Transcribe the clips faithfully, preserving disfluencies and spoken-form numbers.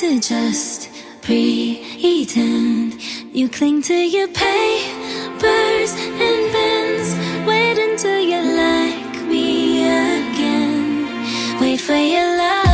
to just pretend. You cling to your papers and pens. Wait until you like me again. Wait for your love.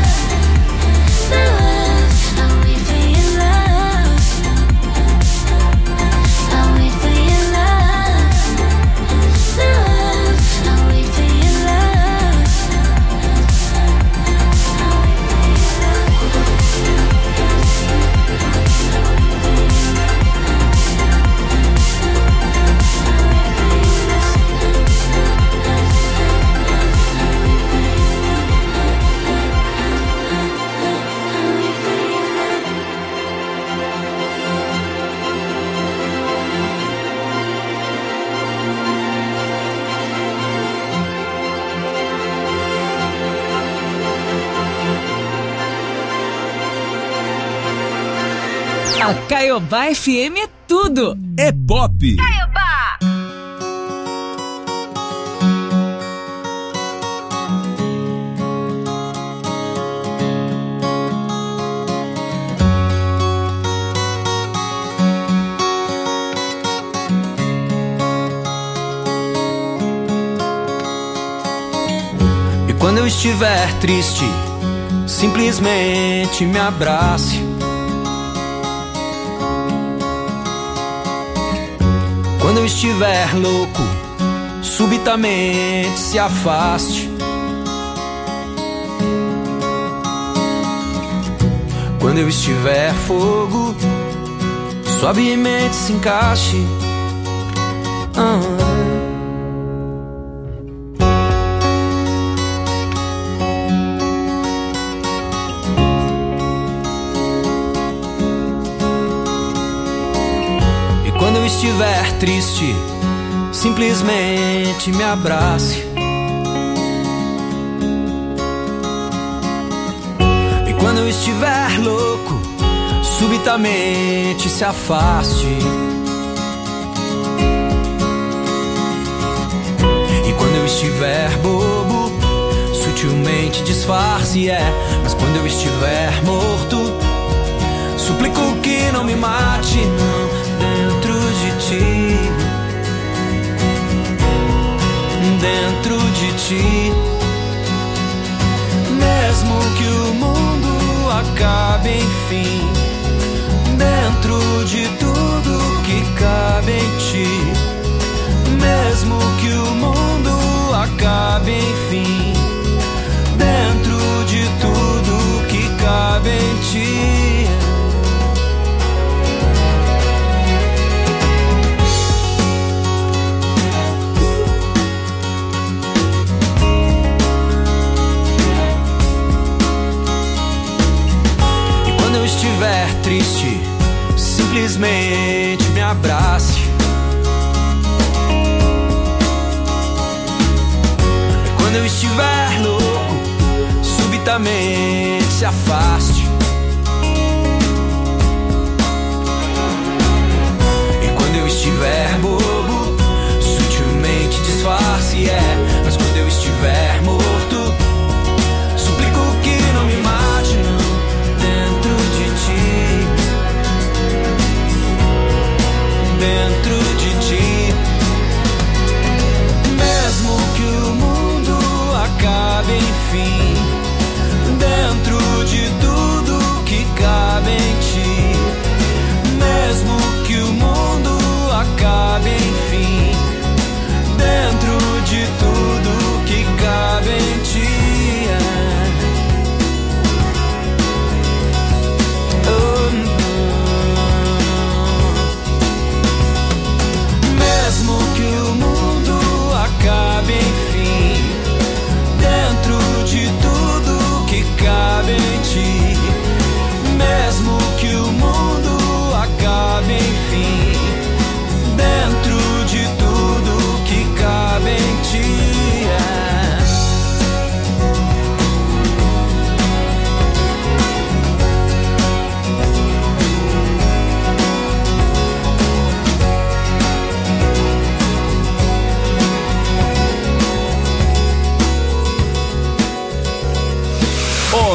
A Caiobá F M é tudo. É pop. Caiobá. E quando eu estiver triste, simplesmente me abrace. Quando eu estiver louco, subitamente se afaste. Quando eu estiver fogo, suavemente se encaixe. Ah. Quando eu estiver triste, simplesmente me abrace. E quando eu estiver louco, subitamente se afaste. E quando eu estiver bobo, sutilmente disfarce, é. Mas quando eu estiver morto, suplico que não me mate, não. Dentro de ti, dentro de ti. Mesmo que o mundo acabe, enfim, dentro de tudo que cabe em ti. Mesmo que o mundo acabe, enfim, dentro de tudo que cabe em ti. Estiver triste, simplesmente me abrace. E quando eu estiver louco, subitamente se afaste. E quando eu estiver bobo, sutilmente disfarce, é. Mas quando eu estiver morto, suplico que não me mate, não. Dentro de ti, dentro de ti. Mesmo que o mundo acabe, enfim, dentro de tudo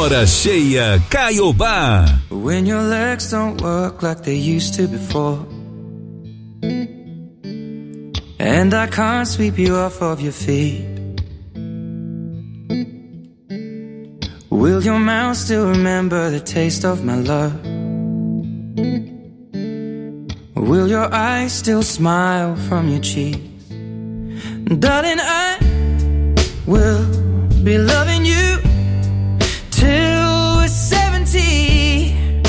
Hora Cheia Caiobá. When your legs don't work like they used to before, and I can't sweep you off of your feet, will your mouth still remember the taste of my love? Will your eyes still smile from your cheeks? Darling, I will be loving you till we're seventy.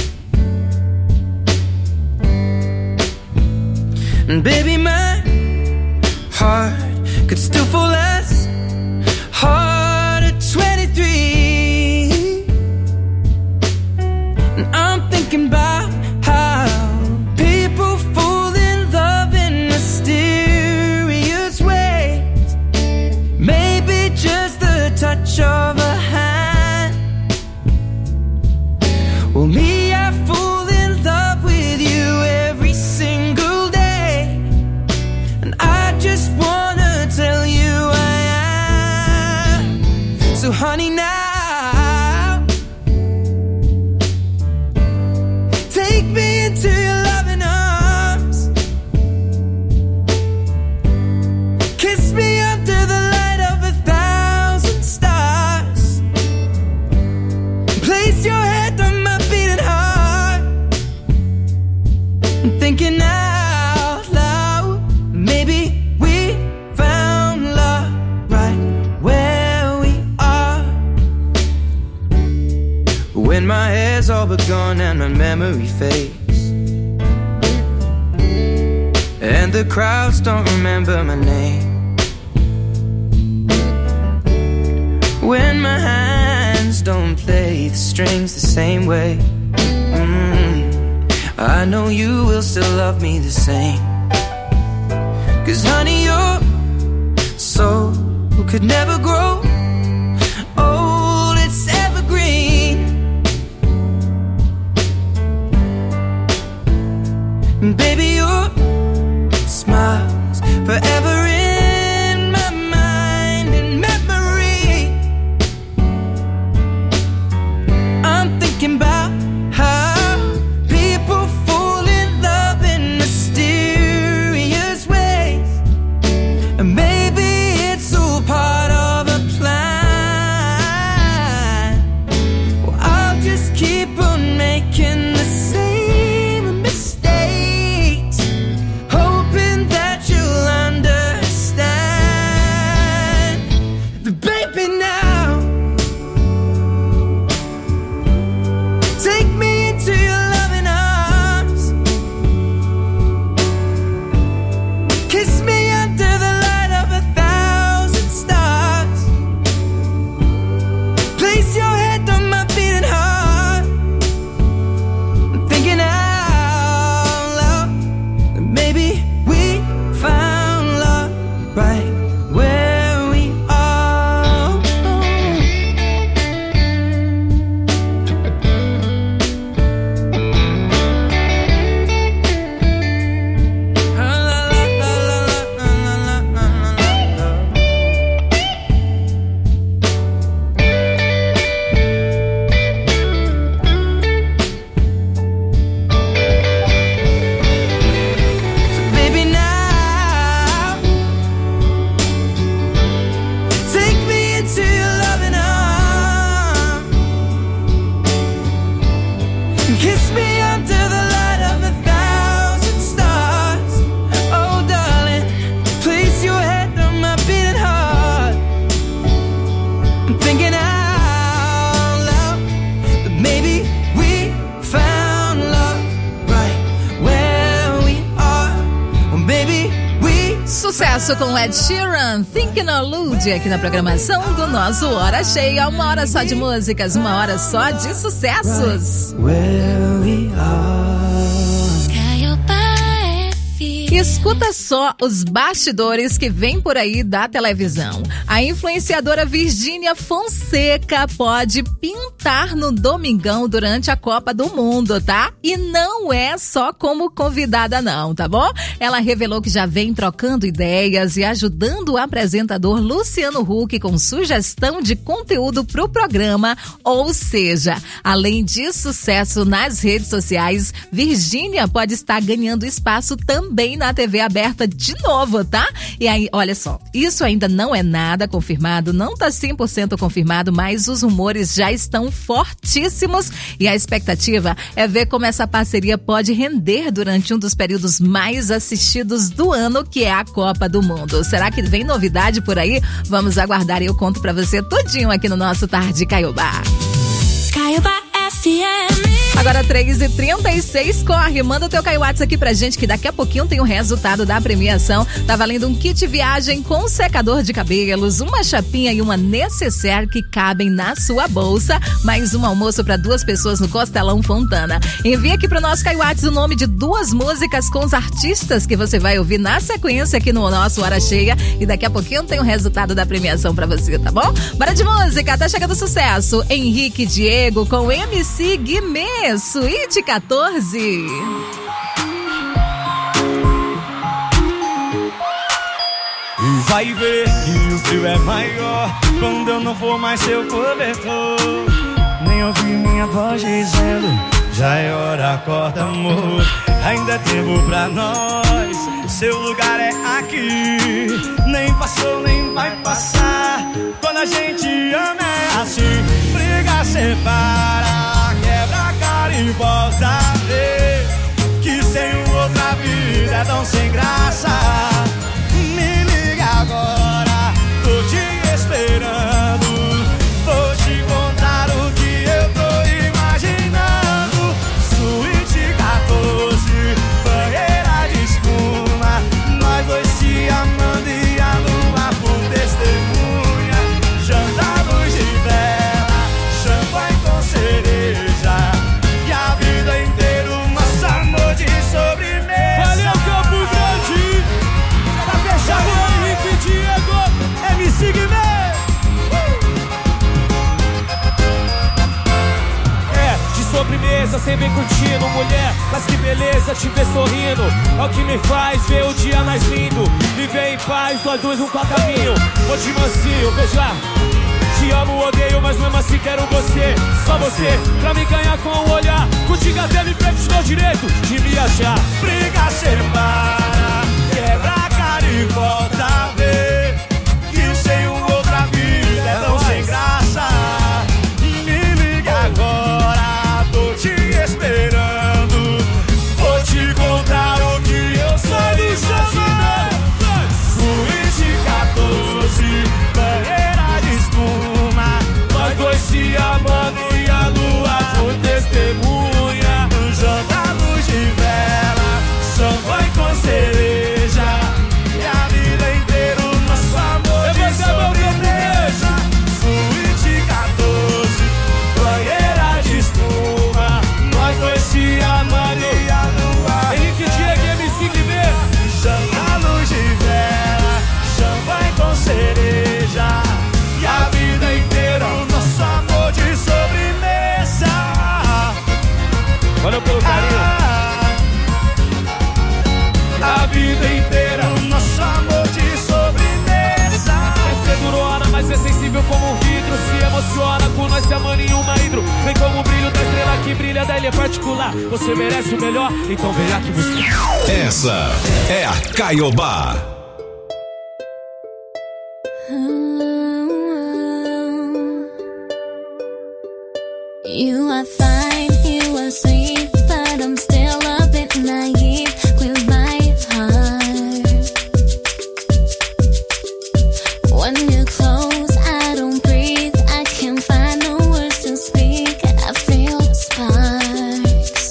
And baby, my heart could still fall as hard at twenty-three. And I'm thinking about how people fall in love in mysterious ways. Maybe just the touch of a hand. Well, me, I fall in love with you every single day, and I just wanna tell you I am. So honey, now take me into your loving arms. Kiss me under the light of a thousand stars. Place your head on my beating heart. I'm thinking out loud, maybe we found love right where we are. When my hair's all but gone and my memory fades, and the crowds don't remember my name, when my hands don't play the strings the same way, mm, I know you will still love me the same. Cause honey, your soul could never grow old, it's evergreen. And baby, your smile's forever in my mind and memory. I'm thinking about how people fall in love in mysterious ways, and maybe it's all part of a plan. Well, I'll just keep on making the same mistakes, hoping that you'll understand. But baby, now take me into your loving arms. Kiss me under the light of a thousand stars. Place your head on my beating heart. I'm thinking out loud that maybe we found love right where we are. So baby, now take me into your loving arms. Kiss me under the light of a thousand stars. Oh darling, place your head on my beating heart. I'm thinking out loud that maybe we found love right where we are. Well, maybe we. Sucesso com Ed Sheeran, Thinking Out Loud, aqui na programação do nosso Hora Cheia. Uma hora só de músicas, uma hora só de sucessos. Where we are. Caiobá F M. Escuta só os bastidores que vem por aí da televisão. A influenciadora Virgínia Fonseca pode pintar no Domingão durante a Copa do Mundo, tá? E não é só como convidada não, tá bom? Ela revelou que já vem trocando ideias e ajudando o apresentador Luciano Huck com sugestão de conteúdo pro programa. Ou seja, além de sucesso nas redes sociais, Virgínia pode estar ganhando espaço também na T V aberta de novo, tá? E aí, olha só, isso ainda não é nada confirmado, não tá cem por cento confirmado, mas os rumores já estão fortíssimos e a expectativa é ver como essa parceria pode render durante um dos períodos mais assistidos do ano, que é a Copa do Mundo. Será que vem novidade por aí? Vamos aguardar e eu conto pra você tudinho aqui no nosso Tarde Caiobá. Caiobá F M. Agora três e trinta e seis, corre, manda o teu Caiuats aqui pra gente que daqui a pouquinho tem o resultado da premiação. Tá valendo um kit viagem com secador de cabelos, uma chapinha e uma necessaire que cabem na sua bolsa, mais um almoço pra duas pessoas no Costelão Fontana. Envia aqui pro nosso Caiuats o nome de duas músicas com os artistas que você vai ouvir na sequência aqui no nosso Hora Cheia e daqui a pouquinho tem o resultado da premiação pra você, tá bom? Bora de música, tá chegando sucesso. Henrique Diego com M C Guimê. Suíte quatorze. E vai ver que o frio é maior quando eu não for mais seu cobertor. Nem ouvir minha voz dizendo já é hora, acorda amor. Ainda é tempo pra nós, seu lugar é aqui. Nem passou, nem vai passar. Quando a gente ama é assim. Briga, separa, quebra a cara e volta a ver que sem outra vida é tão sem graça. Me liga agora, tô te esperando. Vou te contar o que eu tô imaginando. Suíte quatorze, banheira de espuma, nós dois se amando e a lua por testemunha. Jantar luz de vela, champanhe com cereja, e a vida inteira o nosso amor de sobremesa. Valeu, Campo Grande! Pra fechar o Henrique Diego, M C Guimê. É, de sobremesa, sem bem curtindo, mulher, mas que beleza te ver sorrindo. É o que me faz ver o dia mais lindo. Viver em paz, nós dois um pra caminho. Vou de mansinho, veja. Te amo, odeio, mas mesmo assim quero você. Só você, pra me ganhar com o olhar. Contigo até me perco, te dou direito de me achar. Briga, separa, quebra a cara e volta a ver que sem uma outra vida é tão sem graça. Me liga agora, tô te esperando. Vou te contar o que eu sou imaginando. Suíte quatorze, banheira de espuma, nós dois se amando e a lua por testemunha. Um jantar luz de vela, champanhe com cereja, e a vida inteira o nosso amor de sobremesa. Suíte quatorze, banheira de espuma, nós dois se amando e a lua. Henrique Diego, M C Guimê. Jantar luz de vela, champanhe com cereja, e a vida inteira o nosso amor de sobremesa. Valeu pelo carinho. Ah, a vida inteira o nosso amor de sobremesa. É ser durona, mas é sensível como um vidro. Se emociona com nós se amando em uma hidro. Vem como o brilho da estrela que brilha da ilha particular. Você merece o melhor, então vem aqui buscar. Essa é a Caiobá. You are fine, you are sweet, but I'm still a bit naive with my heart. When you're close, I don't breathe, I can't find no words to speak, I feel sparks.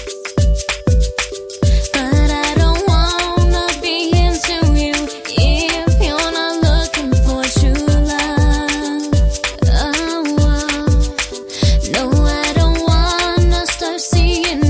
But I don't wanna be into you if you're not looking for true love. Oh, oh. No, I don't wanna start seeing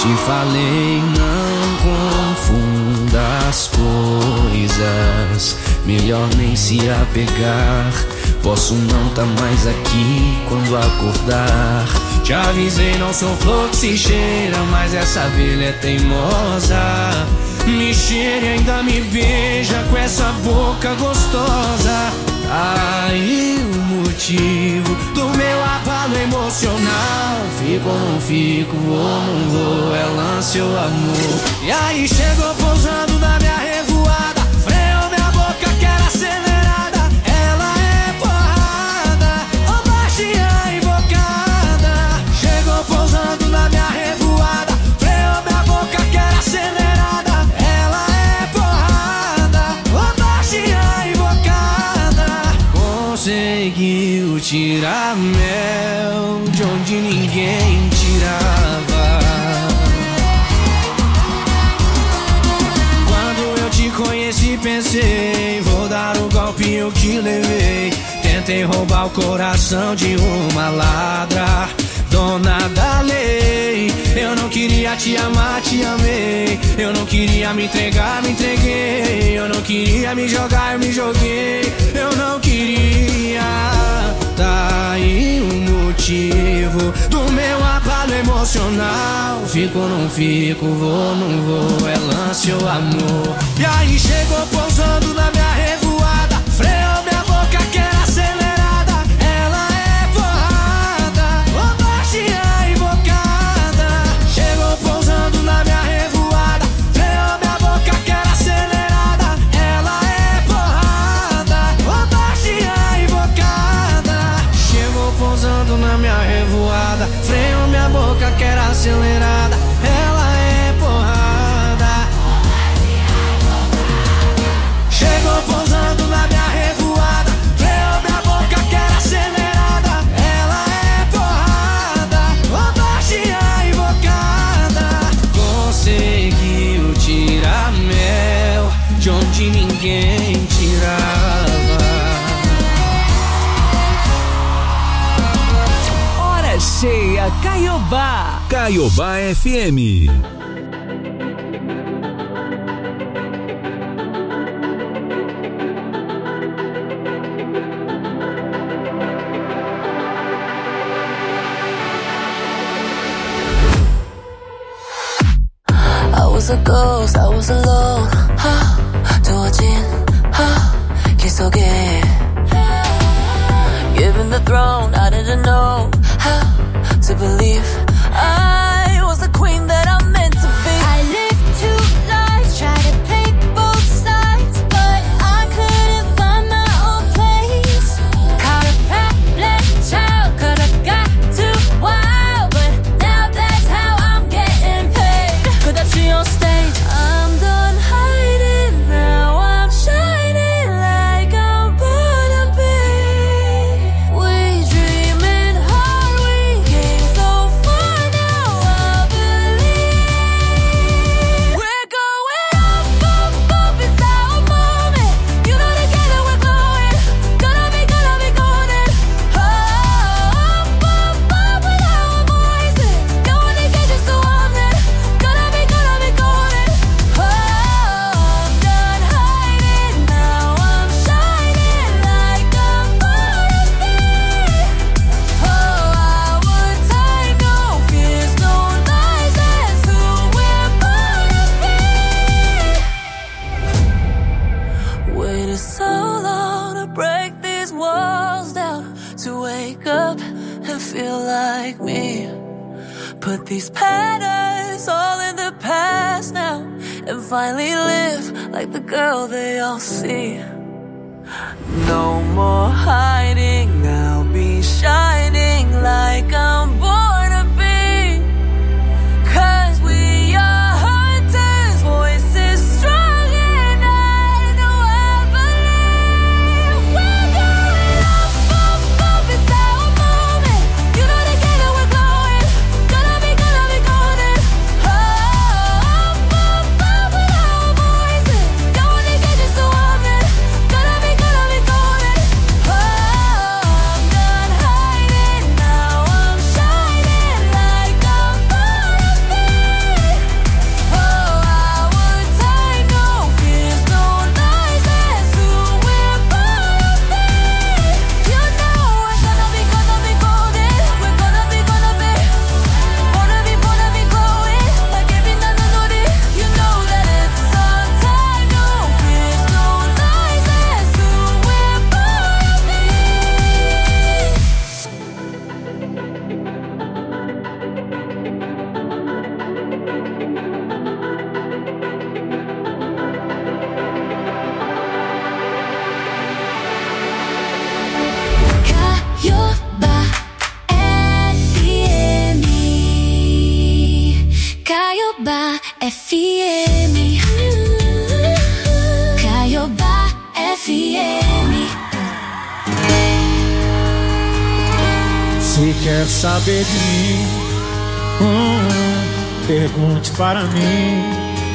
te falei, não confunda as coisas. Melhor nem se apegar. Posso não tá mais aqui quando acordar. Te avisei, não sou flor que se cheira, mas essa abelha é teimosa. Me cheira e ainda me beija com essa boca gostosa. Aí o motivo do meu abalo emocional. Fico ou não fico, vou ou não vou, é lance ou amor. E aí chegou pousando na minha revoada, freou minha boca que era acelerada. Ela é porrada, ou baixinha invocada. Chegou pousando na minha revoada, freou minha boca que era acelerada. Ela é porrada, ou baixinha invocada. Conseguiu tirar mel de onde ninguém tirava. Quando eu te conheci pensei, vou dar o golpe eu que levei. Tentei roubar o coração de uma ladra, dona da lei. Eu não queria te amar, te amei. Eu não queria me entregar, me entreguei. Eu não queria me jogar, eu me joguei. Eu não queria. Tá aí o motivo do meu abalo emocional. Fico ou não fico, vou ou não vou, é lance ou amor. E aí chegou pousando na minha revoada, freou minha boca que era acelerada. Ela é porrada, ou baixinha invocada. Chegou pousando na minha revoada, freou minha boca que era acelerada. Ela é porrada, ou baixinha invocada. Chegou pousando na minha revoada, freou minha boca que era acelerada. Ela é porrada. Chegou pousando na minha revoada, freou minha boca que era acelerada. Ela é porrada, ou baixinha invocada. Conseguiu tirar mel de onde ninguém tirava. Hora cheia, Caiobá. Caiobá F M. I was a ghost, I was alone. 하, 두어진 하, 길 속에 given the throne, I didn't know how to believe I was the queen that I'm meant to be. I lived two lives, tried to play both sides, but I couldn't find my own place. Caught a bad child, could've got too wild, but now that's how I'm getting paid. 끝없이 on stage, I'm done hiding, now I'm shining like I'm born to be. We dreaming hard, we came so far, now I believe we're going up, up, up, it's our moment. You know together we're glowing, gonna be, gonna be golden. Up, up, up with our voices, no one to get us so on it. Gonna be, gonna be golden. Oh, I'm done hiding, now I'm shining like I'm born to be. Oh, our time, no fears, no lies, that's who we're born to be. Waited so long to break these walls down, to wake up and feel like me. Put these patterns all in the past now, and finally live like the girl they all see. No more hiding, I'll be shining like I'm born to be. 'Cause we are hunters, voices strong, and I know I believe we're going up, up, up, it's our moment. You know together we're glowing, gonna be, gonna be golden. Oh, up, up, up with our voices, no one to get us so on it. Gonna be, gonna be golden. Oh, I'm done hiding, now I'm shining F M. Caiobá F M. Se quer saber de mim, hum, pergunte para mim.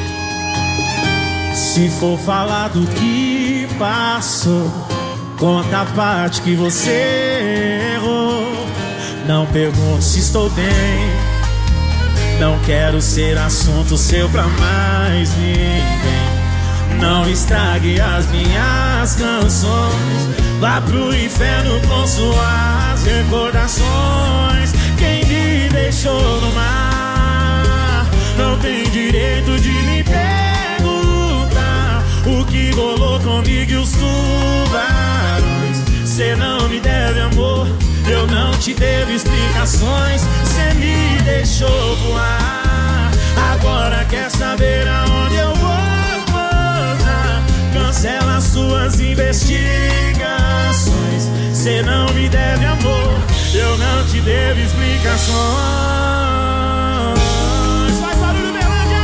Se for falar do que passou, conta a parte que você errou. Não pergunte se estou bem, não quero ser assunto seu pra mais ninguém. Não estrague as minhas canções, vá pro inferno com suas recordações. Quem me deixou no mar não tem direito de me perguntar o que rolou comigo e os tubarões. Cê não me deve amor, eu não te devo explicações. Cê me deixou voar, agora quer saber aonde eu vou. Cancela suas investigações. Cê não me deve amor, eu não te devo explicações. Faz barulho, Berlândia!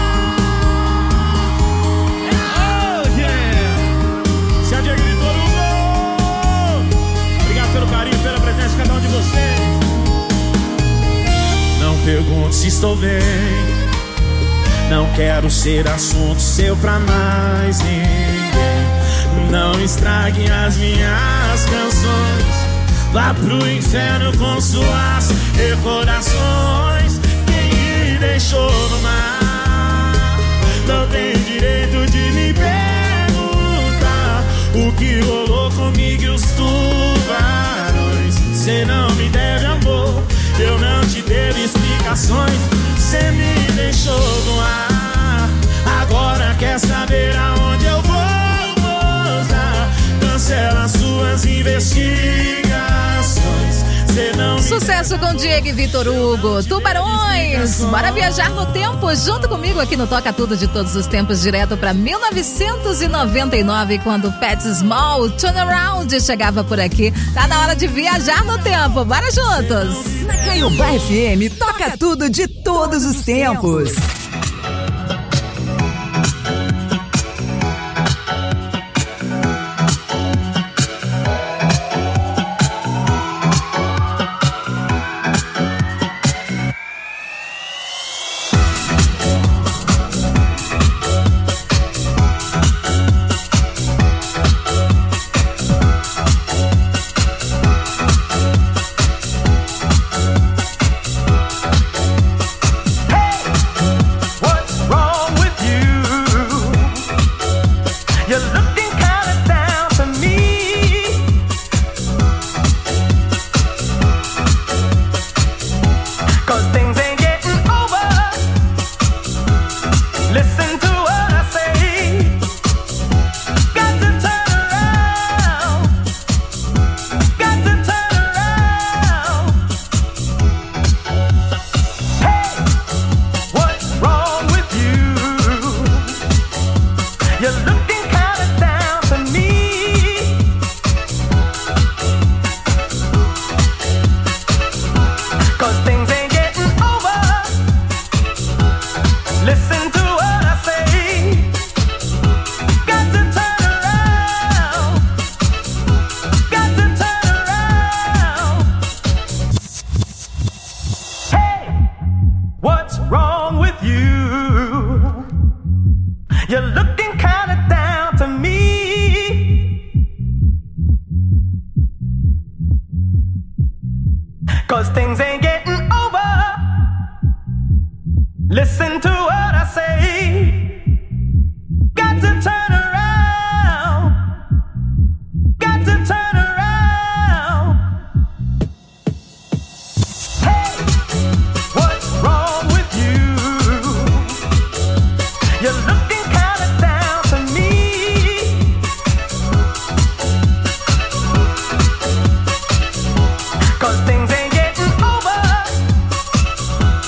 Oh, yeah! Se a Diego gritou no gol. Obrigado pelo carinho, pela presença de cada um de vocês. Não pergunte se estou bem, não quero ser assunto seu pra mais ninguém. Não estrague as minhas canções, vá pro inferno com suas recordações. Quem me deixou no mar não tem direito de me perguntar o que rolou comigo e os tubarões. Cê não me deve amor, eu não te devo explicações. Cê me deixou no ar, agora quer saber aonde eu vou pousar. Cancela suas investigações. Cê não me Sucesso com Diego e Vitor Hugo. Tubarões, bora viajar no tempo junto comigo aqui no Toca Tudo de Todos os Tempos, direto pra mil novecentos e noventa e nove, quando Pat Small, Turnaround, chegava por aqui. Tá na hora de viajar no tempo, bora juntos. Na Caiobá F M, toca tudo de todos os tempos.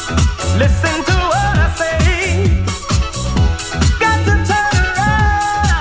Listen to what I say. Got to turn around.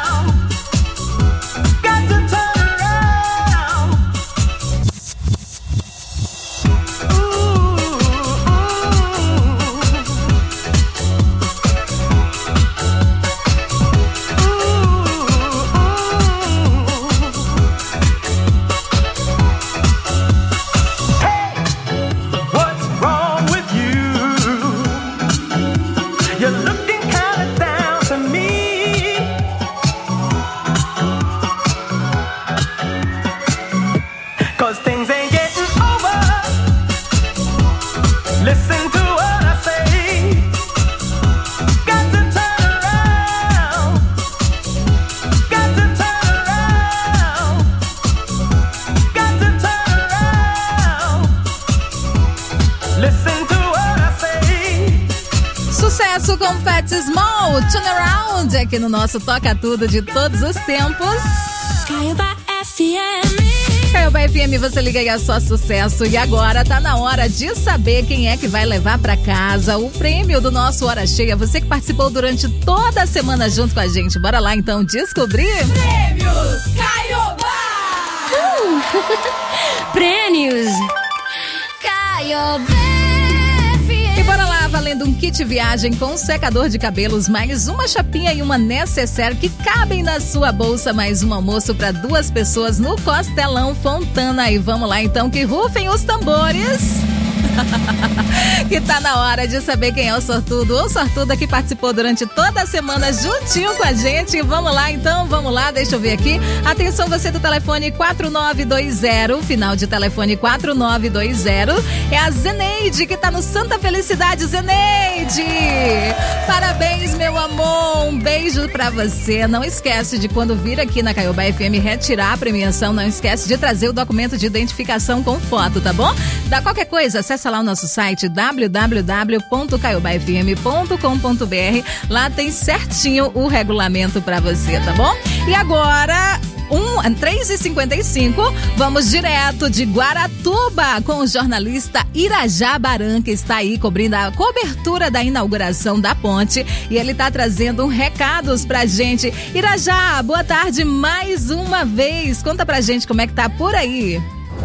Sucesso com Pat Small, Turn Around, aqui no nosso Toca Tudo de todos os tempos. Caiobá F M. Caiobá F M, você liga aí, é só sucesso. E agora tá na hora de saber quem é que vai levar pra casa o prêmio do nosso Hora Cheia. Você que participou durante toda a semana junto com a gente. Bora lá então descobrir. Prêmios Caiobá! Uh. Prêmios Caiobá! E bora lá, valendo um kit viagem com secador de cabelos, mais uma chapinha e uma necessaire que cabem na sua bolsa, mais um almoço para duas pessoas no Costelão Fontana. E vamos lá então, que rufem os tambores. Que tá na hora de saber quem é o sortudo ou sortuda que participou durante toda a semana juntinho com a gente. Vamos lá então, vamos lá, deixa eu ver aqui. Atenção, você do telefone quatro nove dois zero, final de telefone quatro nove dois zero, é a Zeneide que tá no Santa Felicidade. Zeneide, parabéns, meu amor, um beijo pra você. Não esquece de, quando vir aqui na Caiobá F M retirar a premiação, não esquece de trazer o documento de identificação com foto, tá bom? Dá qualquer coisa, acessa lá o nosso site w w w ponto caiobá f m ponto com ponto b r. Lá tem certinho o regulamento pra você, tá bom? E agora, um, três e cinquenta e cinco, vamos direto de Guaratuba com o jornalista Irajá Baran, que está aí cobrindo a cobertura da inauguração da ponte, e ele tá trazendo um recados pra gente. Irajá, boa tarde mais uma vez. Conta pra gente como é que tá por aí.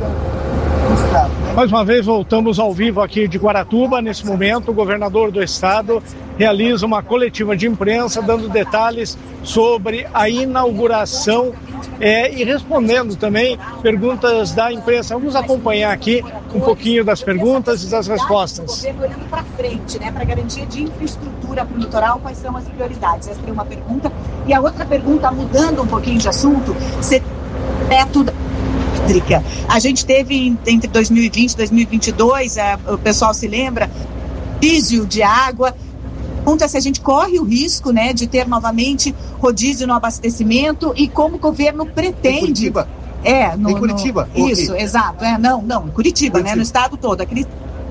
Mais uma vez voltamos ao vivo aqui de Guaratuba. Nesse momento o governador do estado realiza uma coletiva de imprensa dando detalhes sobre a inauguração é, e respondendo também perguntas da imprensa. Vamos acompanhar aqui um pouquinho das perguntas e das respostas. O governo olhando para frente, né, para garantia de infraestrutura para o litoral, quais são as prioridades? Essa é uma pergunta. E a outra pergunta, mudando um pouquinho de assunto, se teto da elétrica. A gente teve entre dois mil e vinte e dois mil e vinte e dois, é, o pessoal se lembra, rodízio de água. Pergunta se a gente corre o risco, né, de ter novamente rodízio no abastecimento e como o governo pretende. Em Curitiba. É, no, em Curitiba. No, isso, okay. Exato. É, não, não, em Curitiba, Curitiba, né, no estado todo. Aquele...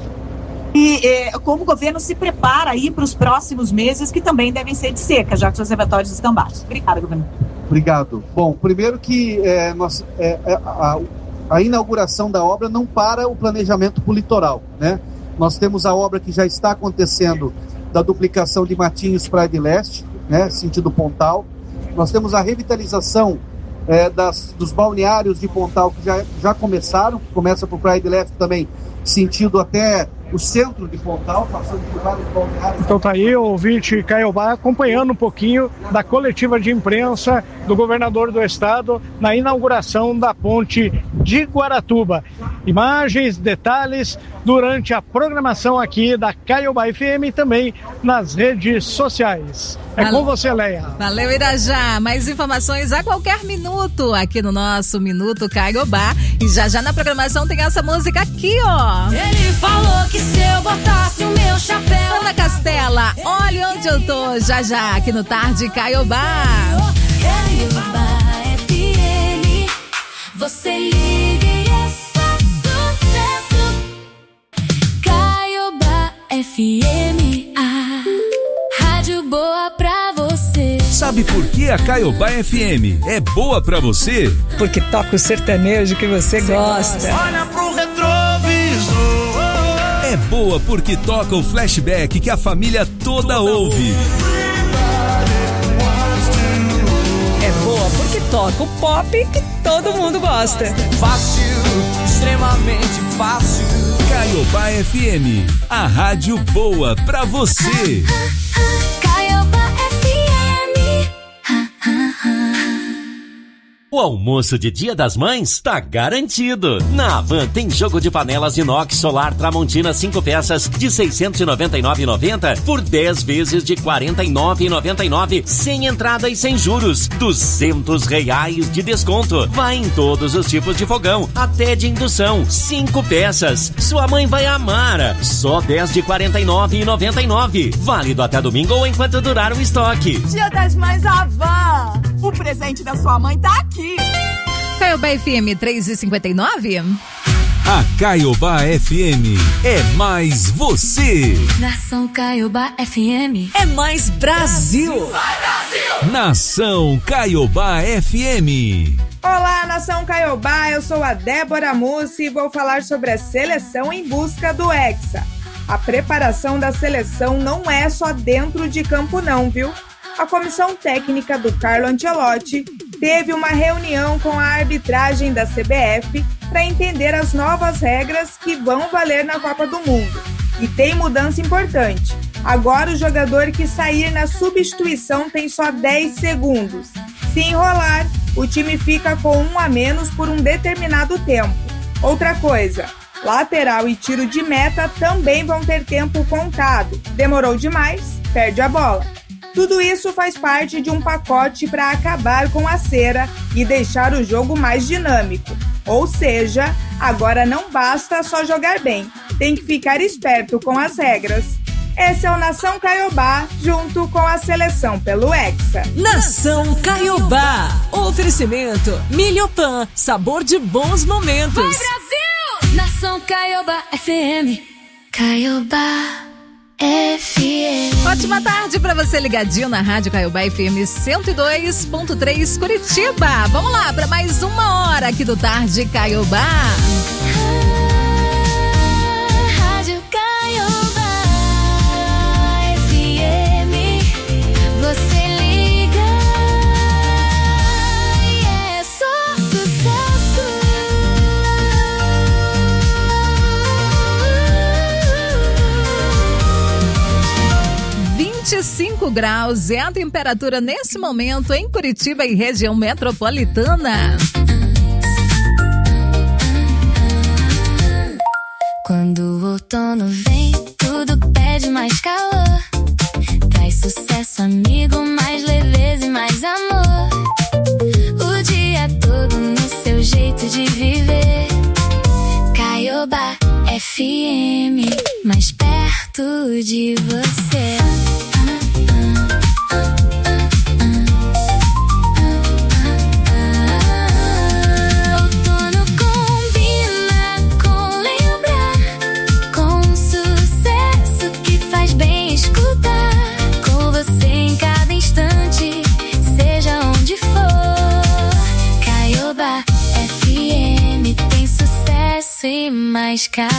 E é, como o governo se prepara aí para os próximos meses, que também devem ser de seca, já que os reservatórios estão baixos. Obrigada, governador. Obrigado. Bom, primeiro que é, nós, é, a, a inauguração da obra não para o planejamento para o litoral, né? Nós temos a obra que já está acontecendo da duplicação de Matinhos Praia de Leste, né, sentido Pontal. Nós temos a revitalização é, das, dos balneários de Pontal que já, já começaram, começa por Praia de Leste também, sentido até o centro de Pontal, passando por vários balneários. Então tá aí o ouvinte Caiobá acompanhando um pouquinho da coletiva de imprensa do governador do estado na inauguração da ponte de Guaratuba. Imagens, detalhes durante a programação aqui da Caiobá F M e também nas redes sociais. É Valeu. Com você, Leia. Valeu, Irajá. Mais informações a qualquer minuto aqui no nosso Minuto Caiobá. E já já na programação tem essa música aqui, ó. Ele falou que se eu botasse o meu chapéu. Ana Castela, olha onde eu tô. Já já aqui no Tarde Caiobá. Caiobá F M, você liga e é só sucesso. Caiobá F M, a rádio boa pra você. Sabe por que a Caiobá F M é boa pra você? Porque toca o sertanejo que você gosta. Olha pro retrovisor. É boa porque toca o flashback que a família toda ouve. É boa porque toca o pop que todo mundo gosta. Fácil, extremamente fácil. Caiobá F M, a rádio boa pra você. Caiobá F M. O almoço de Dia das Mães tá garantido. Na Havan tem jogo de panelas inox solar Tramontina cinco peças de seiscentos e noventa e nove reais e noventa centavos por dez vezes de quarenta e nove reais e noventa e nove centavos, sem entrada e sem juros. duzentos reais de desconto. Vai em todos os tipos de fogão, até de indução. cinco peças. Sua mãe vai amar. Só dez de quarenta e nove reais e noventa e nove centavos. Válido até domingo ou enquanto durar o estoque. Dia das Mães Havan. O presente da sua mãe tá aqui. Caiobá F M três e cinquenta e nove. A Caiobá F M é mais você. Nação Caiobá F M é mais Brasil. Vai, Brasil! Nação Caiobá F M. Olá, Nação Caiobá, eu sou a Débora Mussi e vou falar sobre a seleção em busca do Hexa. A preparação da seleção não é só dentro de campo não, viu? A comissão técnica do Carlo Ancelotti teve uma reunião com a arbitragem da C B F para entender as novas regras que vão valer na Copa do Mundo. E tem mudança importante. Agora o jogador que sair na substituição tem só dez segundos. Se enrolar, o time fica com um a menos por um determinado tempo. Outra coisa, lateral e tiro de meta também vão ter tempo contado. Demorou demais, perde a bola. Tudo isso faz parte de um pacote para acabar com a cera e deixar o jogo mais dinâmico. Ou seja, agora não basta só jogar bem, tem que ficar esperto com as regras. Esse é o Nação Caiobá, junto com a seleção pelo Hexa. Nação Caiobá, oferecimento Milhopan, sabor de bons momentos. Vai, Brasil! Nação Caiobá F M, Caiobá F M. Ótima tarde pra você ligadinho na Rádio Caiobá F M cento e dois ponto três Curitiba. Vamos lá pra mais uma hora aqui do Tarde Caiobá. Rádio Caiobá F M, você liga e é só sucesso. vinte e cinco graus é a temperatura nesse momento em Curitiba e região metropolitana. Quando o outono vem, tudo pede mais calor. Traz sucesso, amigo, mais leveza e mais amor. O dia todo no seu jeito de viver. Caiobá F M, mais perto de você. E mais calor.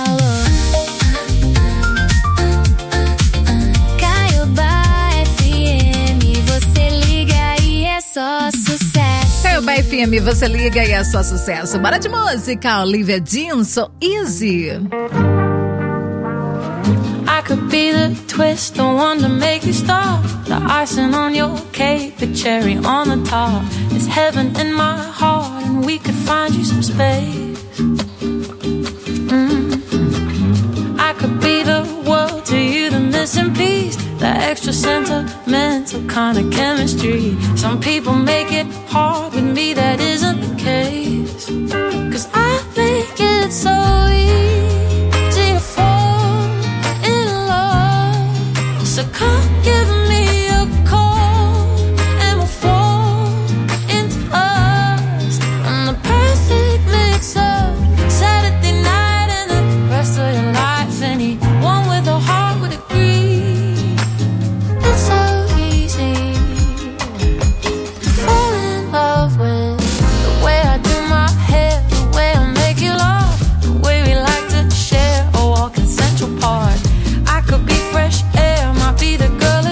Caiobá F M, você liga e é só sucesso. Caiobá F M, você liga e é só sucesso. Bora de música, Olivia Dinson, Easy. I could be the twist, the one to make you stop. The icing on your cake, the cherry on the top. It's heaven in my heart and we could find you some space. Mm-hmm. I could be the world to you, the missing piece, the extra sentimental kind of chemistry. Some people make it hard, with me that isn't the case. Cause I make it so easy to fall in love. So come give me a call and we'll fall into us. And the perfect mix up Saturday night and the rest of your life. Anyone with a heart would agree. It's so easy to fall in love with the way I do my hair, the way I make you laugh, the way we like to share a walk in Central Park. I could be fresh air, might be the girl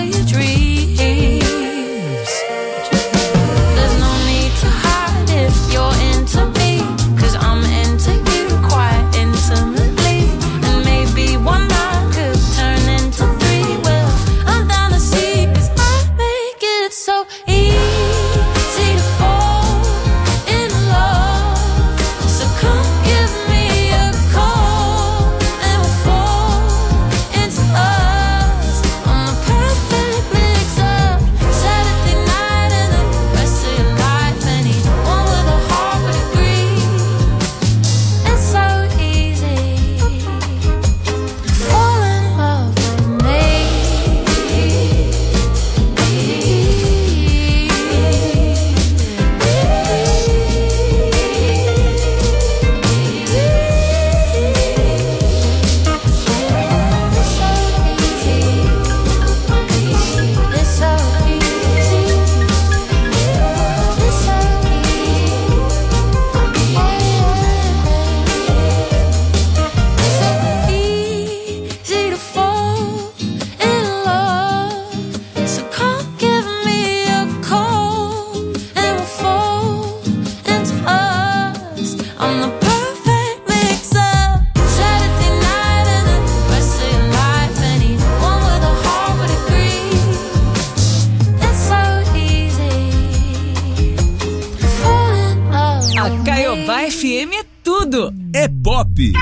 Pop.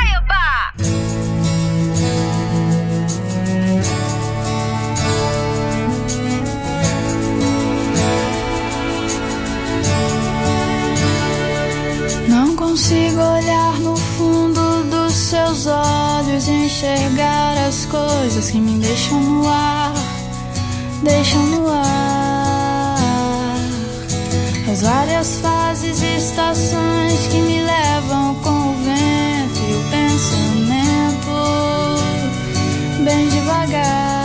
Não consigo olhar no fundo dos seus olhos e enxergar as coisas que me deixam no ar, deixam no ar. As várias fases e estações que me levam com o vento e o pensamento bem devagar.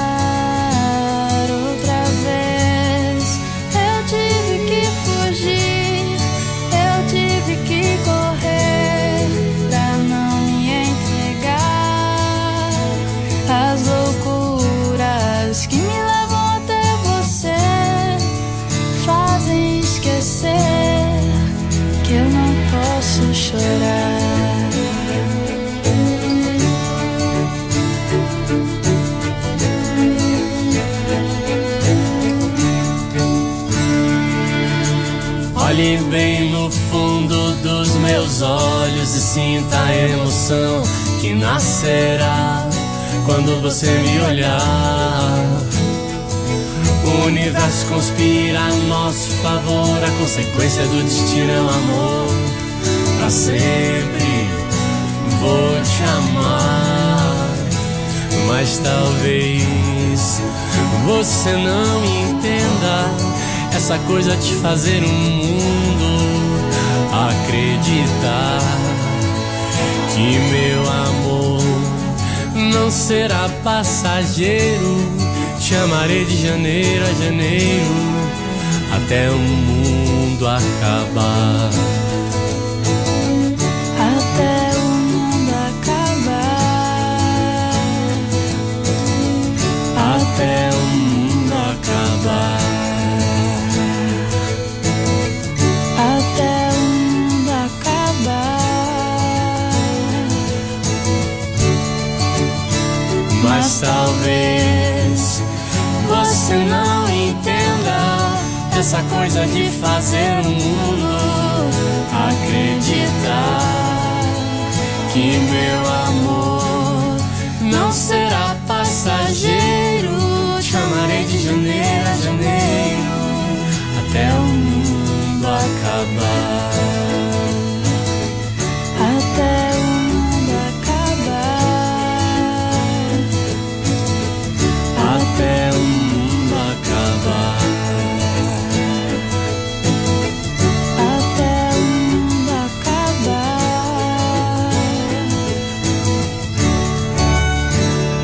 Outra vez eu tive que fugir, eu tive que correr pra não me entregar às loucuras que me levam até você, fazem esquecer que eu não posso chorar. Olhe bem no fundo dos meus olhos e sinta a emoção que nascerá quando você me olhar. O universo conspira a nosso favor, a consequência do destino é o amor. Pra sempre vou te amar, mas talvez você não entenda essa coisa de fazer um mundo acreditar que meu amor não será passageiro. Te amarei de janeiro a janeiro até o mundo acabar. Até o mundo acabar. Até o mundo acabar. Até o mundo acabar. Mas talvez você não entenda essa coisa de fazer o mundo acreditar que meu amor não será passageiro. Te amarei de janeiro a janeiro até o mundo acabar. Até o mundo acabar. Até o mundo acabar. Até o mundo acabar.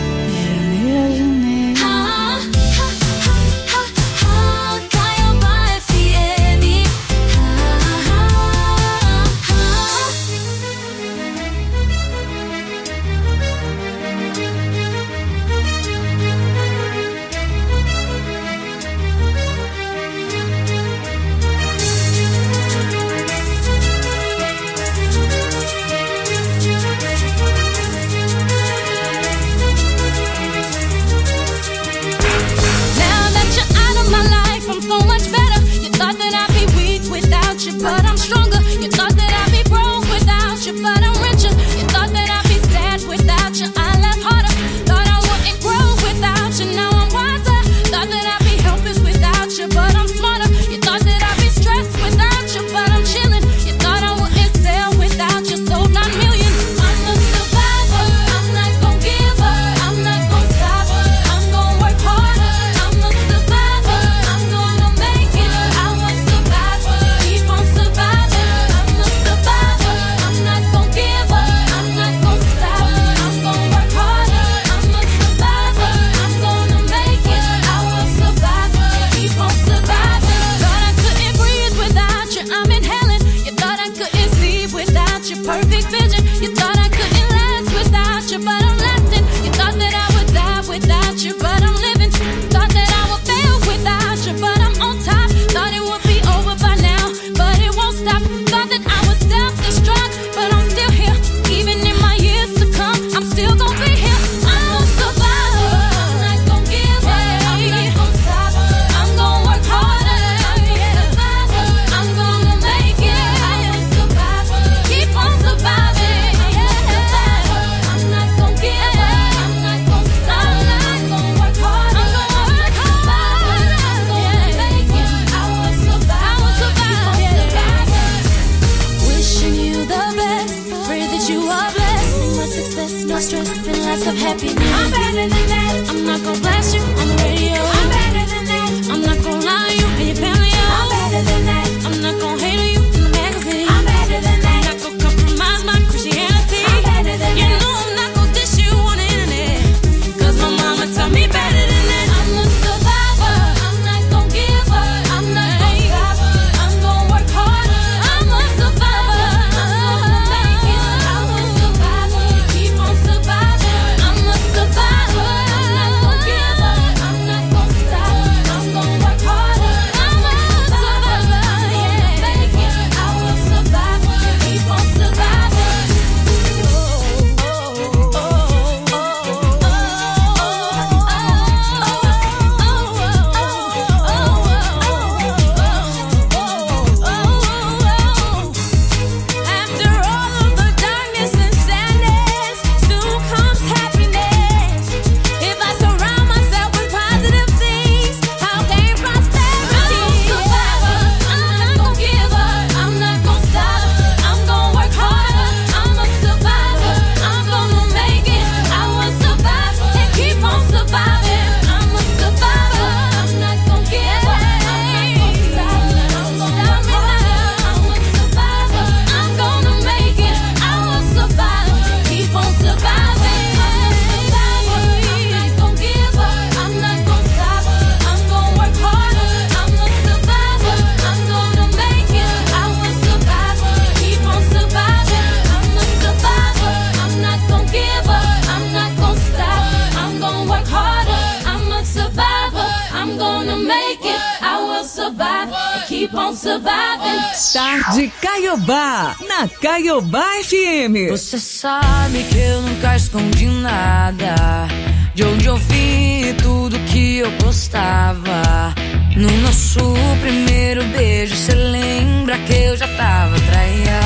gonna make it. I will survive, keep on surviving. Tarde Caiobá, na Caiobá F M. Você sabe que eu nunca escondi nada. De onde eu vim, tudo que eu gostava. No nosso primeiro beijo, cê lembra que eu já tava traiada.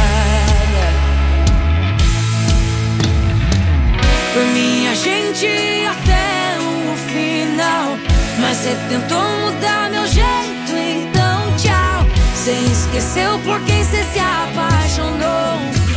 Por mim a gente ia até o final, mas cê tentou mudar meu jeito, então tchau. Cê esqueceu por quem cê se apaixonou. Oh,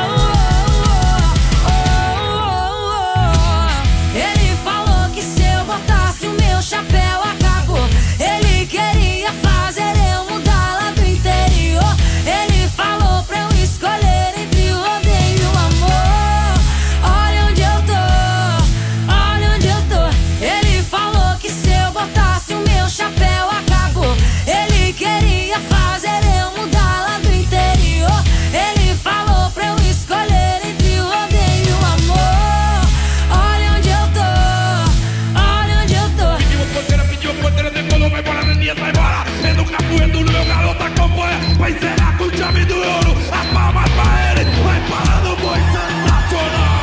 oh, oh, oh, oh. Ele falou que se eu botasse o meu chapéu acabou. Ele queria fazer eu mudar lá do interior. Ele falou pra eu escolher entre o odeio e o amor. Olha onde eu tô, olha onde eu tô. Ele falou que se eu botasse o meu chapéu acabou. Ele queria fazer eu mudar lá do interior. Ele falou pra eu escolher entre o odeio e o amor. Olha onde eu tô, olha onde eu tô. Pediu porteira, pediu porteira, decolou, vai embora, Neninha, vai embora. Vendo o capoeiro no meu garoto acompanha. Vai zerar com chave do ouro. As palmas pra ele, vai parando o boi sensacional.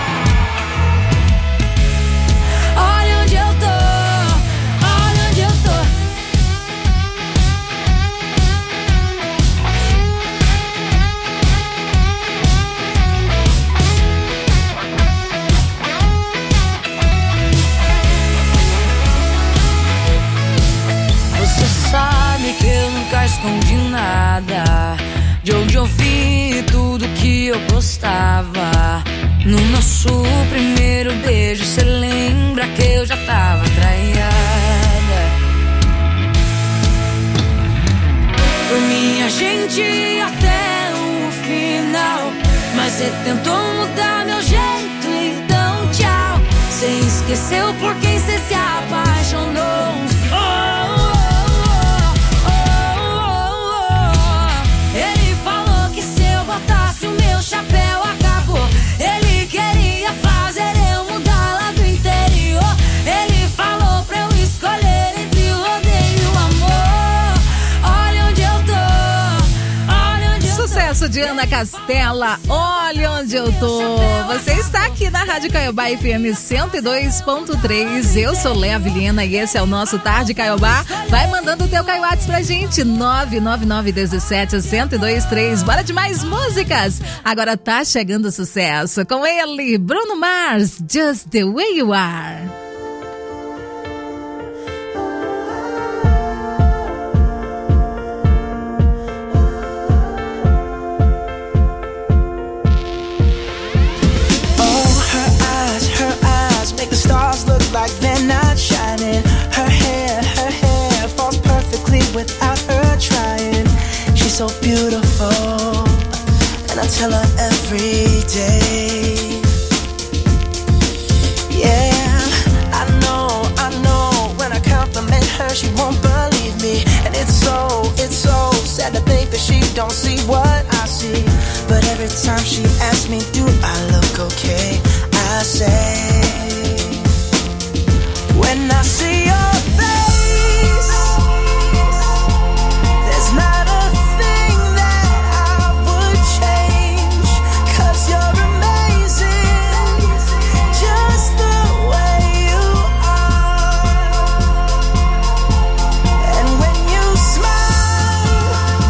Olha onde eu tô, olha onde eu tô. Você sabe que eu nunca escondi nada. De onde eu vim, tudo que eu gostava. No nosso primeiro beijo, cê lembra que eu já tava traiada. Por mim a gente ia até o final, mas cê tentou mudar meu jeito, então tchau. Cê esqueceu por quem cê se apaixonou. Oh, oh, oh, oh, oh. Ele falou que se eu botasse o meu chapéu acabou. Ele queria fazer eu mudar lá do interior. Ele falou pra eu escolher entre o odeio e o amor. Olha onde eu tô, olha onde eu tô. Sucesso de Ana Castela, olha onde eu tô. Você está aqui na Rádio Caiobá F M cento e dois ponto três. Eu sou Léa Vilhena e esse é o nosso Tarde Caiobá. Vai mandando o teu Caiuates pra gente, nove nove nove um sete, um zero dois três. Bora de mais músicas. Agora tá chegando o sucesso com ele, Bruno Mars, Just the Way You Are. Stars look like they're not shining. Her hair, her hair falls perfectly without her trying. She's so beautiful, and I tell her every day. Yeah, I know, I know. When I compliment her, she won't believe me, and it's so, it's so sad to think that she don't see what I see. But every time she asks me, do I look okay? I say, when I see your face, there's not a thing that I would change, 'cause you're amazing, just the way you are. And when you smile,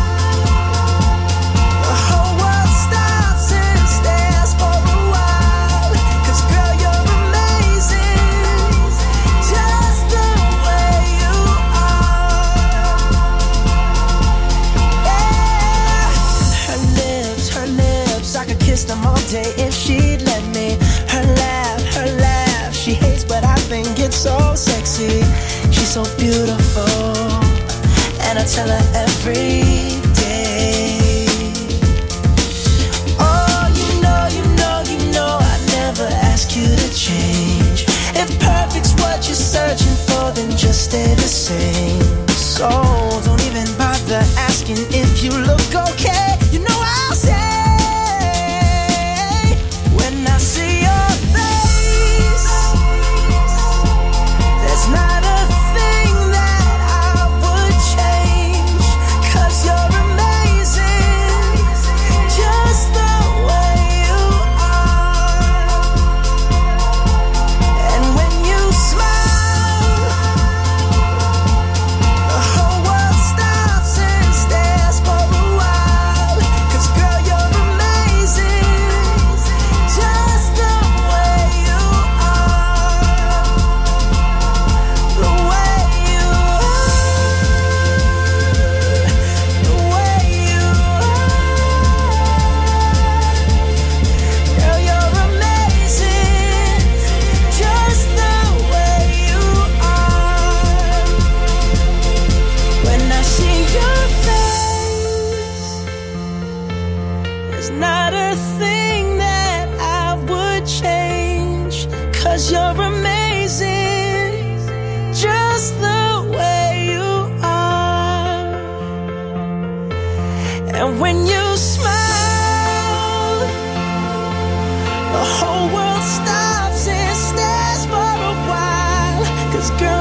the whole world stops and stares for a while, 'cause girl, you're amazing, just the way you are. Yeah. Her lips, her lips, I could kiss them all day if she'd let me. Her laugh, her laugh, she hates but I think it's so sexy. She's so beautiful, and I tell her every day. Oh, you know, you know, you know I never ask you to change. If perfect's what you're searching for, then just stay the same. So don't even bother asking if you look okay. You know I'll say, when I see your face, there's not a thing that I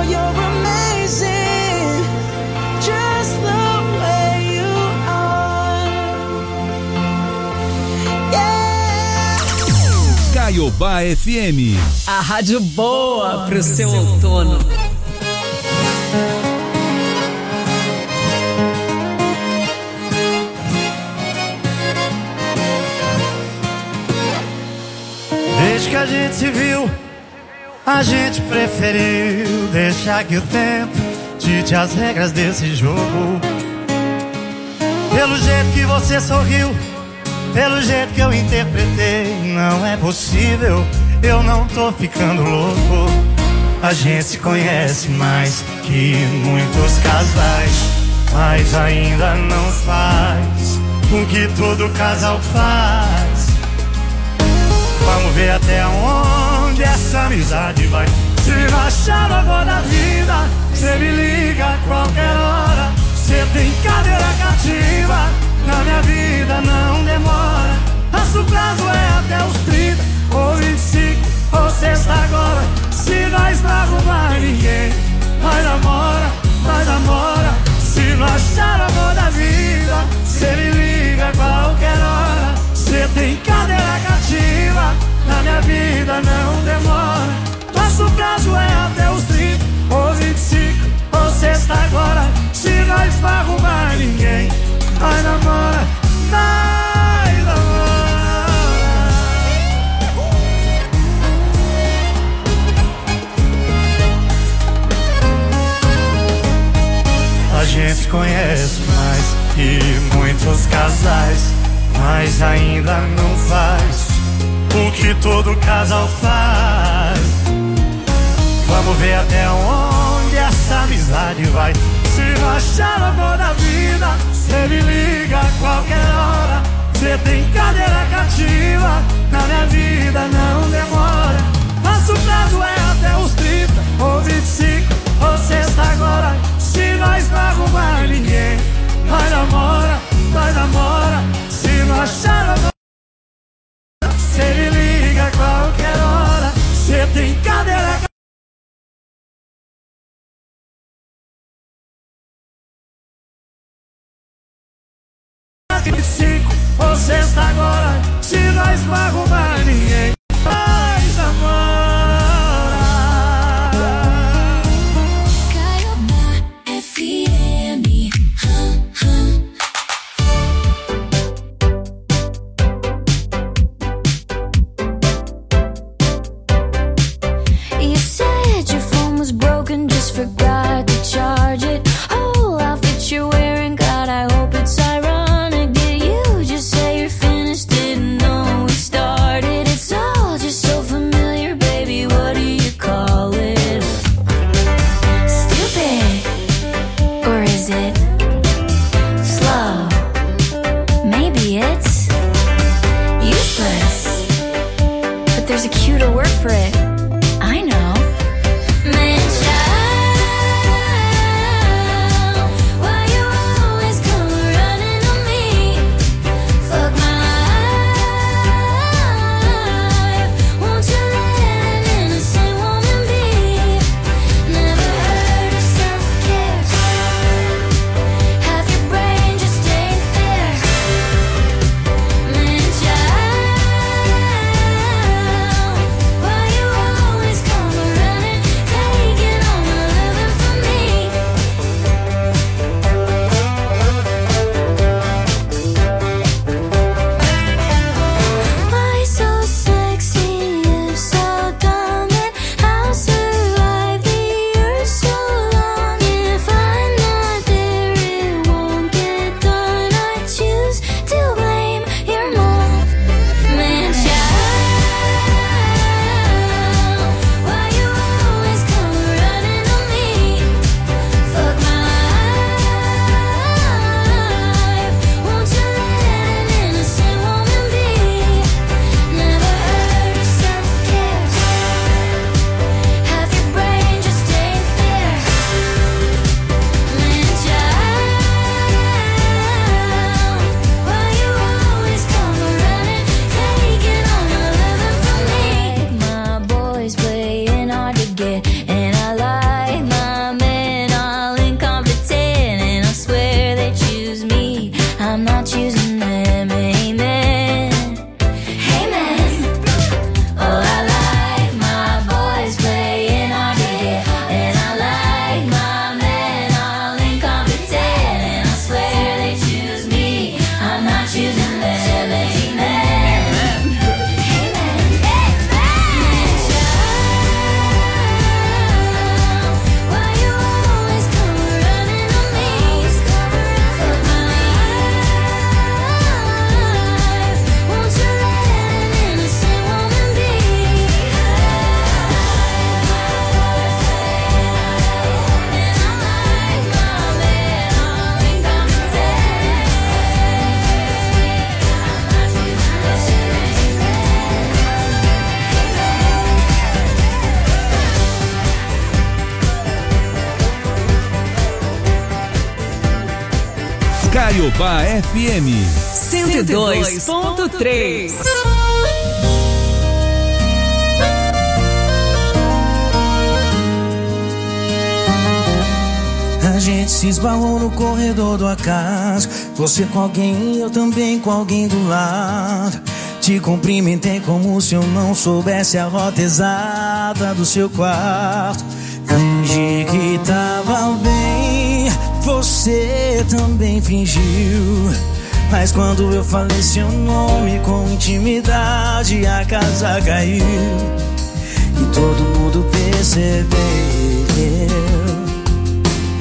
girl, you're amazing, just the way you are. Yeah. Caiobá F M. A rádio boa pro seu outono. Desde que a gente se viu, a gente preferiu deixar que o tempo dite as regras desse jogo. Pelo jeito que você sorriu, pelo jeito que eu interpretei, não é possível, eu não tô ficando louco. A gente se conhece mais que muitos casais, mas ainda não faz o que todo casal faz. Vamos ver até onde essa amizade vai. Se não achar o amor da vida, cê me liga a qualquer hora. Cê tem cadeira cativa, na minha vida não demora. Nosso prazo é até os trinta, ou vinte e cinco, ou sexta agora. Se nós não arrumar ninguém, nós namora, nós namora. Se não achar o amor da vida, cê me liga a qualquer hora. Cê tem cadeira cativa, na minha vida não demora. Nosso prazo é até os trinta, ou vinte e cinco, ou sexta agora. Se nós não arrumar ninguém, nós namora, nós namora. A gente se conhece mais que muitos casais, mas ainda não faz o que todo casal faz. Vamos ver até onde essa amizade vai. Se não achar o amor da vida, cê me liga a qualquer hora. Cê tem cadeira cativa, na minha vida não demora. Nosso prazo é até os trinta, ou vinte e cinco, ou sexta agora. Se nós não arrumar ninguém, nós namora, nós namora. Se não achar o amor, cê me liga a qualquer hora. Cê tem cadeira vinte e cinco, ou sexta agora. Se nós não arrumar ninguém, nós namora. Caiobá F M. Hum, hum. You said your phone was broken, just forgot to charge it. Whole outfit you're wearing, God, I hope it's ironic. Did you just say you're finished? Didn't know we started. It's all just so familiar, baby. What do you call it? Stupid, or is it slow? Maybe it's useless, but there's a cuter word for it. I know. Menchada. Caiobá F M cento e dois ponto três. A gente se esbarrou no corredor do acaso. Você com alguém e eu também com alguém do lado. Te cumprimentei como se eu não soubesse a rota exata do seu quarto. Fingi que tava bem, você também fingiu. Mas quando eu falei seu nome com intimidade, a casa caiu. E todo mundo percebeu.